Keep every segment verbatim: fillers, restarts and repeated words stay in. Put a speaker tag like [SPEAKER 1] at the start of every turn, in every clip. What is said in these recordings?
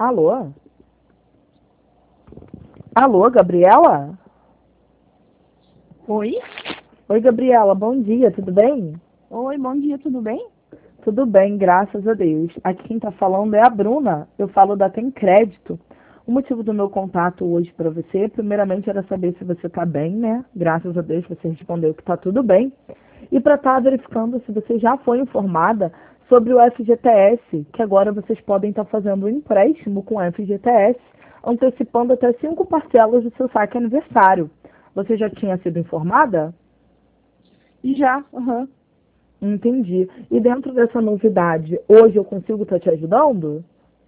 [SPEAKER 1] Alô? Alô, Gabriela?
[SPEAKER 2] Oi?
[SPEAKER 1] Oi, Gabriela, bom dia, tudo bem?
[SPEAKER 2] Oi, bom dia, tudo bem?
[SPEAKER 1] Tudo bem, graças a Deus. Aqui quem está falando é a Bruna, eu falo da Tem Crédito. O motivo do meu contato hoje para você, primeiramente, era saber se você está bem, né? Graças a Deus você respondeu que está tudo bem. E para estar verificando se você já foi informada sobre o F G T S, que agora vocês podem estar fazendo um empréstimo com o F G T S, antecipando até cinco parcelas do seu saque aniversário. Você já tinha sido informada?
[SPEAKER 2] Já, aham.
[SPEAKER 1] Entendi. E dentro dessa novidade, hoje eu consigo estar te ajudando?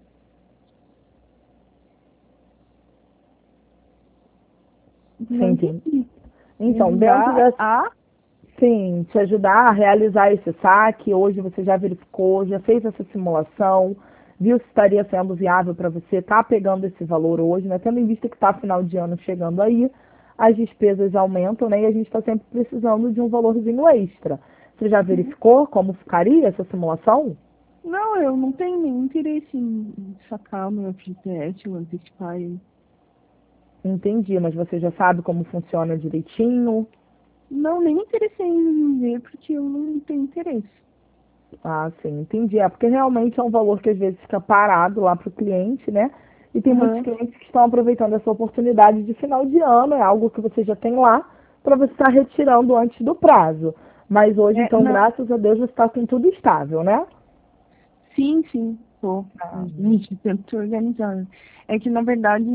[SPEAKER 2] Não
[SPEAKER 1] Sim, entendi.
[SPEAKER 2] entendi. Me
[SPEAKER 1] Então, dentro
[SPEAKER 2] ajudar
[SPEAKER 1] dessa,
[SPEAKER 2] a...
[SPEAKER 1] sim, te ajudar a realizar esse saque, hoje você já verificou, já fez essa simulação, viu se estaria sendo viável para você, tá pegando esse valor hoje, né? Tendo em vista que está final de ano chegando aí, as despesas aumentam, né? E a gente está sempre precisando de um valorzinho extra. Você já verificou como ficaria essa simulação?
[SPEAKER 2] Não, eu não tenho nenhum interesse em sacar o meu F G T S ou antecipar ele.
[SPEAKER 1] Entendi, mas você já sabe como funciona direitinho?
[SPEAKER 2] Não, nem me interessei em ver porque eu não tenho interesse.
[SPEAKER 1] Ah, sim, entendi. É porque realmente é um valor que às vezes fica parado lá para o cliente, né? E tem muitos
[SPEAKER 2] Aham.
[SPEAKER 1] clientes que estão aproveitando essa oportunidade de final de ano, é algo que você já tem lá, para você estar retirando antes do prazo. Mas hoje,
[SPEAKER 2] É,
[SPEAKER 1] então,
[SPEAKER 2] não.
[SPEAKER 1] graças a Deus, você está com tudo estável, né?
[SPEAKER 2] Sim, sim, tô.
[SPEAKER 1] Ah,
[SPEAKER 2] A gente tenta se organizar. É que, na verdade,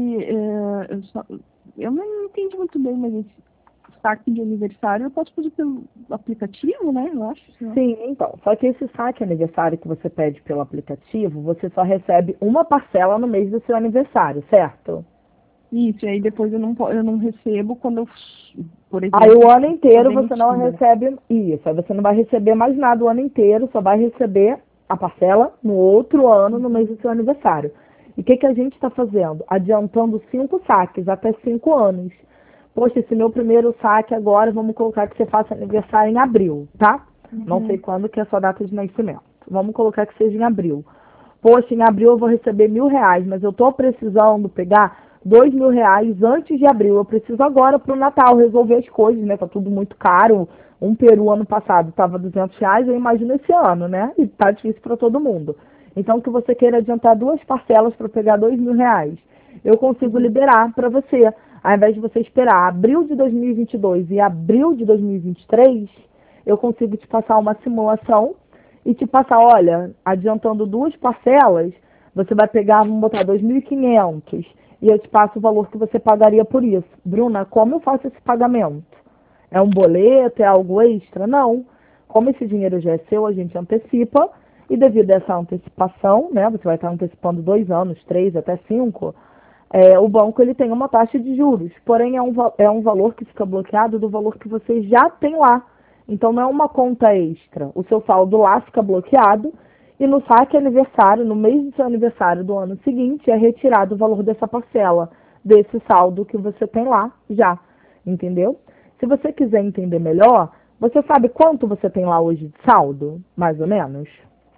[SPEAKER 2] é, eu, só, eu não entendi muito bem, mas esse saque de aniversário eu posso fazer pelo aplicativo, né? Eu acho. Sei lá.
[SPEAKER 1] sim, então. Só que esse saque aniversário que você pede pelo aplicativo, você só recebe uma parcela no mês do seu aniversário, certo?
[SPEAKER 2] Isso, e aí depois eu não, po- eu não recebo quando eu, por
[SPEAKER 1] Aí o
[SPEAKER 2] exemplo,
[SPEAKER 1] ano
[SPEAKER 2] sou
[SPEAKER 1] inteiro você não
[SPEAKER 2] demitida.
[SPEAKER 1] recebe isso, aí você não vai receber mais nada o ano inteiro, só vai receber a parcela no outro ano, no mês do seu aniversário. E o que, que a gente está fazendo? Adiantando cinco saques, até cinco anos. Poxa, esse meu primeiro saque agora, vamos colocar que você faça aniversário em abril, tá? Não sei
[SPEAKER 2] Uhum.
[SPEAKER 1] quando que é a sua data de nascimento. Vamos colocar que seja em abril. Poxa, em abril eu vou receber mil reais, mas eu estou precisando pegar dois mil reais antes de abril. Eu preciso agora para o Natal resolver as coisas, né? Tá tudo muito caro. Um peru ano passado estava duzentos reais, eu imagino esse ano, né? E tá difícil para todo mundo. Então, que você queira adiantar duas parcelas para pegar dois mil reais, eu consigo
[SPEAKER 2] Uhum.
[SPEAKER 1] liberar para você. Ao invés de você esperar abril de dois mil e vinte e dois e abril de dois mil e vinte e três, eu consigo te passar uma simulação e te passar, olha, adiantando duas parcelas, você vai pegar, vamos botar dois mil e quinhentos e eu te passo o valor que você pagaria por isso. Bruna, como eu faço esse pagamento? É um boleto? É algo extra? Não. Como esse dinheiro já é seu, a gente antecipa e devido a essa antecipação, né, você vai estar antecipando dois anos, três, até cinco, é, o banco ele tem uma taxa de juros, porém é um, é um valor que fica bloqueado do valor que você já tem lá. Então não é uma conta extra. O seu saldo lá fica bloqueado e no saque aniversário, no mês do seu aniversário do ano seguinte, é retirado o valor dessa parcela, desse saldo que você tem lá já. Entendeu? Se você quiser entender melhor, você sabe quanto você tem lá hoje de saldo, mais ou menos?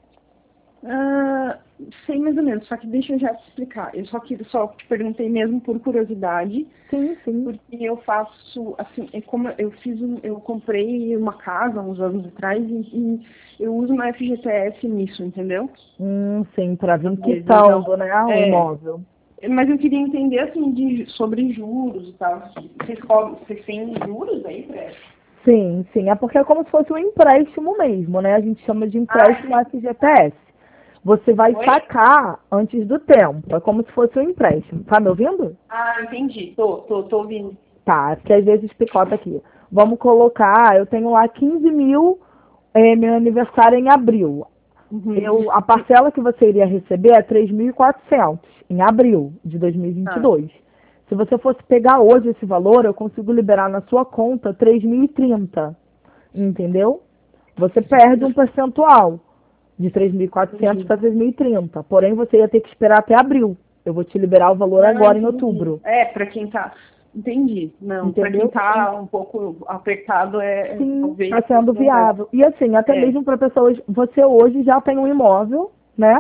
[SPEAKER 2] Ah, sei mais ou menos, só que deixa eu já te explicar. Eu só que só te perguntei mesmo por curiosidade,
[SPEAKER 1] Sim, sim.
[SPEAKER 2] porque eu faço, assim, é como eu fiz, um, eu comprei uma casa uns anos atrás e, e eu uso uma F G T S nisso, entendeu?
[SPEAKER 1] Hum, sim, para vir
[SPEAKER 2] Às vezes, então,
[SPEAKER 1] quitando, né, o
[SPEAKER 2] é,
[SPEAKER 1] imóvel.
[SPEAKER 2] mas eu queria entender, assim, de, sobre juros e tal. Vocês, cobram- vocês têm juros aí, pra...
[SPEAKER 1] Sim, sim. É porque é como se fosse um empréstimo mesmo, né? A gente chama de
[SPEAKER 2] Ah,
[SPEAKER 1] empréstimo F G T S. Você vai
[SPEAKER 2] oi?
[SPEAKER 1] sacar antes do tempo. É como se fosse um empréstimo. Tá me ouvindo?
[SPEAKER 2] Ah, entendi. Tô, tô, tô ouvindo.
[SPEAKER 1] Tá, é porque às vezes picota aqui. Vamos colocar, eu tenho lá quinze mil, é, meu aniversário é em abril.
[SPEAKER 2] Uhum.
[SPEAKER 1] Eu, a parcela que você iria receber é três mil e quatrocentos em abril de dois mil e vinte e
[SPEAKER 2] Tá.
[SPEAKER 1] dois. Se você fosse pegar hoje esse valor, eu consigo liberar na sua conta três mil e trinta. Entendeu? Você perde um percentual de três mil e quatrocentos
[SPEAKER 2] Entendi.
[SPEAKER 1] para três mil e trinta. Porém, você ia ter que esperar até abril. Eu vou te liberar o valor
[SPEAKER 2] Ah,
[SPEAKER 1] agora em
[SPEAKER 2] entendi.
[SPEAKER 1] outubro.
[SPEAKER 2] É, para quem tá. Entendi. Não, para quem
[SPEAKER 1] Entendeu?
[SPEAKER 2] tá um pouco apertado é, é
[SPEAKER 1] Sim, está
[SPEAKER 2] talvez
[SPEAKER 1] sendo
[SPEAKER 2] não vai.
[SPEAKER 1] viável. E assim, até
[SPEAKER 2] É.
[SPEAKER 1] mesmo para pessoas, você hoje já tem um imóvel, né?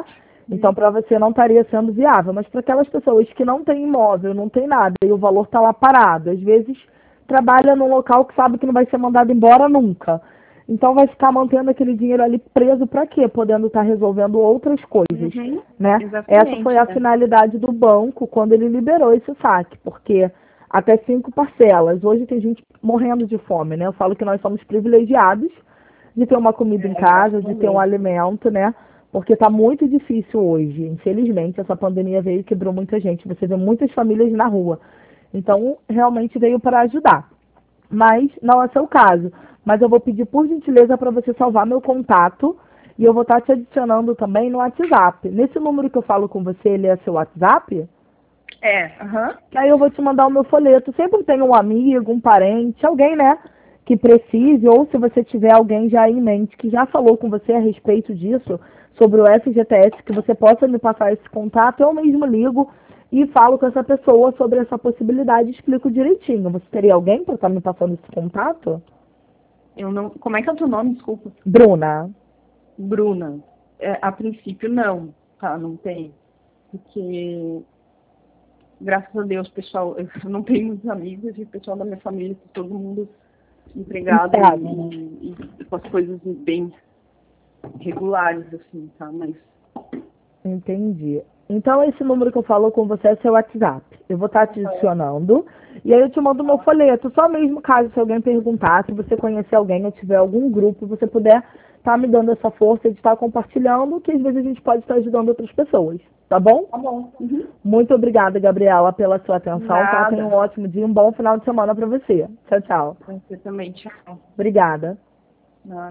[SPEAKER 1] Então, para você não estaria sendo viável. Mas para aquelas pessoas que não têm imóvel, não tem nada, e o valor está lá parado, às vezes trabalha num local que sabe que não vai ser mandado embora nunca. Então, vai ficar mantendo aquele dinheiro ali preso para quê? Podendo estar resolvendo outras coisas,
[SPEAKER 2] Uhum.
[SPEAKER 1] né?
[SPEAKER 2] Exatamente,
[SPEAKER 1] Essa foi a
[SPEAKER 2] né?
[SPEAKER 1] finalidade do banco quando ele liberou esse saque, porque até cinco parcelas. Hoje tem gente morrendo de fome, né? Eu falo que nós somos privilegiados de ter uma comida em
[SPEAKER 2] É,
[SPEAKER 1] casa,
[SPEAKER 2] graças a
[SPEAKER 1] de ter um
[SPEAKER 2] Deus.
[SPEAKER 1] alimento, né? Porque está muito difícil hoje. Infelizmente, essa pandemia veio e quebrou muita gente. Você vê muitas famílias na rua. Então, realmente veio para ajudar. Mas não é seu caso. Mas eu vou pedir, por gentileza, para você salvar meu contato. E eu vou estar te adicionando também no WhatsApp. Nesse número que eu falo com você, ele é seu WhatsApp?
[SPEAKER 2] É, aham.
[SPEAKER 1] Que aí eu vou te mandar o meu folheto. Sempre tem um amigo, um parente, alguém, né, que precise, ou se você tiver alguém já em mente que já falou com você a respeito disso, sobre o F G T S, que você possa me passar esse contato, eu mesmo ligo e falo com essa pessoa sobre essa possibilidade e explico direitinho. Você teria alguém para estar me passando esse contato?
[SPEAKER 2] Eu não. Como é que é o teu nome? Desculpa.
[SPEAKER 1] Bruna.
[SPEAKER 2] Bruna. É, a princípio, não. Tá, não tem. Porque, graças a Deus, pessoal, eu não tenho muitos amigos e o pessoal da minha família, tá todo mundo empregado
[SPEAKER 1] Empregado.
[SPEAKER 2] e, e com as coisas bem regulares, assim, tá? Mas.
[SPEAKER 1] Entendi. Então, esse número que eu falo com você é seu WhatsApp. Eu vou estar te adicionando. E aí eu te mando meu folheto. Só mesmo caso se alguém perguntar, se você conhecer alguém ou tiver algum grupo, você puder estar me dando essa força de estar compartilhando, que às vezes a gente pode estar ajudando outras pessoas. Tá bom?
[SPEAKER 2] Tá bom. Uhum.
[SPEAKER 1] Muito obrigada, Gabriela, pela sua atenção. Tá? Tenha um
[SPEAKER 2] Nada.
[SPEAKER 1] ótimo dia e um bom final de semana para você. Tchau, tchau.
[SPEAKER 2] Você também, tchau.
[SPEAKER 1] Obrigada.
[SPEAKER 2] Nada.